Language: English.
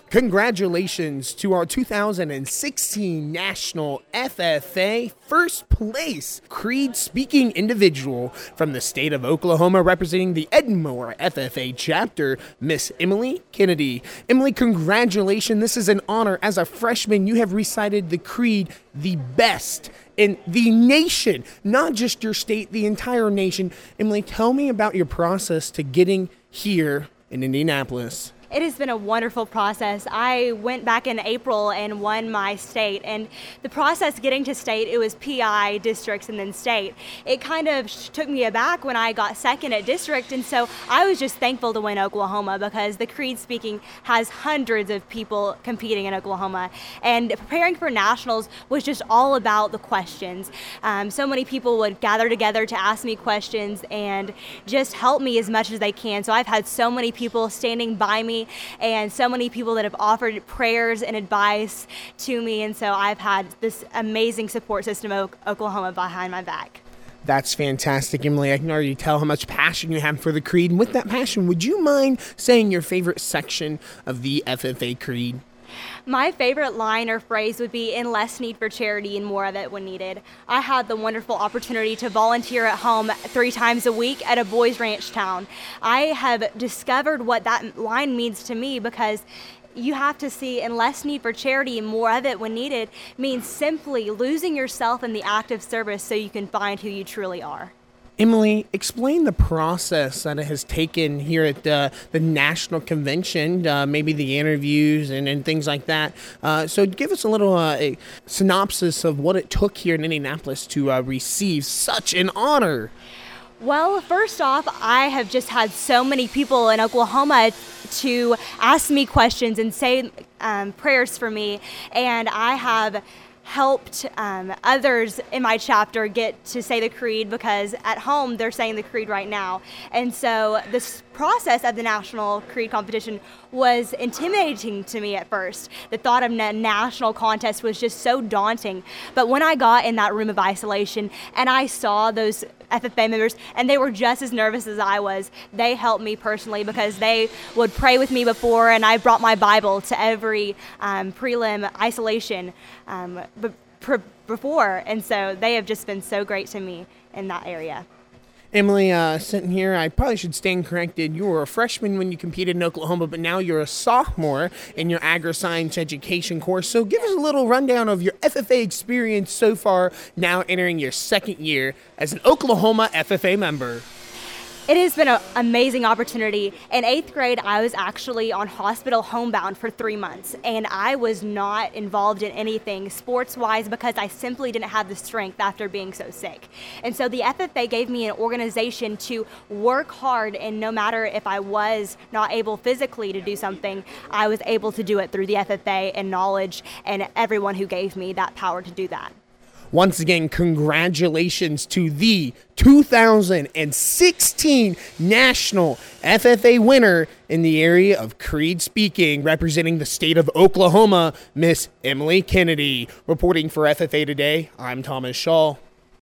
Congratulations to our 2016 National FFA First Place Creed Speaking individual from the state of Oklahoma, representing the Edmore FFA chapter, Miss Emily Kennedy. Emily, congratulations. This is an honor. As a freshman, you have recited the Creed the best in the nation, not just your state, the entire nation. Emily, tell me about your process to getting here in Indianapolis. It has been a wonderful process. I went back in April and won my state, and the process getting to state, it was PI, districts, and then state. It kind of took me aback when I got second at district, and so I was just thankful to win Oklahoma because the Creed Speaking has hundreds of people competing in Oklahoma, and preparing for nationals was just all about the questions. So many people would gather together to ask me questions and just help me as much as they can. So I've had so many people standing by me and so many people that have offered prayers and advice to me, and so I've had this amazing support system of Oklahoma behind my back. That's fantastic, Emily. I can already tell how much passion you have for the Creed. And with that passion, would you mind saying your favorite section of the FFA Creed? My favorite line or phrase would be, "In less need for charity and more of it when needed." I had the wonderful opportunity to volunteer at home 3 times a week at a boys ranch town. I have discovered what that line means to me because you have to see "in less need for charity and more of it when needed" means simply losing yourself in the act of service so you can find who you truly are. Emily, explain the process that it has taken here at the national convention, maybe the interviews and things like that. So give us a little a synopsis of what it took here in Indianapolis to receive such an honor. Well, first off, I have just had so many people in Oklahoma to ask me questions and say prayers for me, and I have helped others in my chapter get to say the Creed because at home they're saying the Creed right now. And so this process of the National Creed competition was intimidating to me at first. The thought of a national contest was just so daunting. But when I got in that room of isolation and I saw those FFA members, and they were just as nervous as I was, they helped me personally because they would pray with me before, and I brought my Bible to every prelim isolation before, and so they have just been so great to me in that area. Emily, sitting here, I probably should stand corrected. You were a freshman when you competed in Oklahoma, but now you're a sophomore in your agri-science education course. So give us a little rundown of your FFA experience so far, now entering your second year as an Oklahoma FFA member. It has been an amazing opportunity. In 8th grade, I was actually on hospital homebound for 3 months, and I was not involved in anything sports-wise because I simply didn't have the strength after being so sick. And so the FFA gave me an organization to work hard, and no matter if I was not able physically to do something, I was able to do it through the FFA and knowledge and everyone who gave me that power to do that. Once again, congratulations to the 2016 National FFA winner in the area of Creed Speaking, representing the state of Oklahoma, Miss Emily Kennedy. Reporting for FFA Today, I'm Thomas Shaw.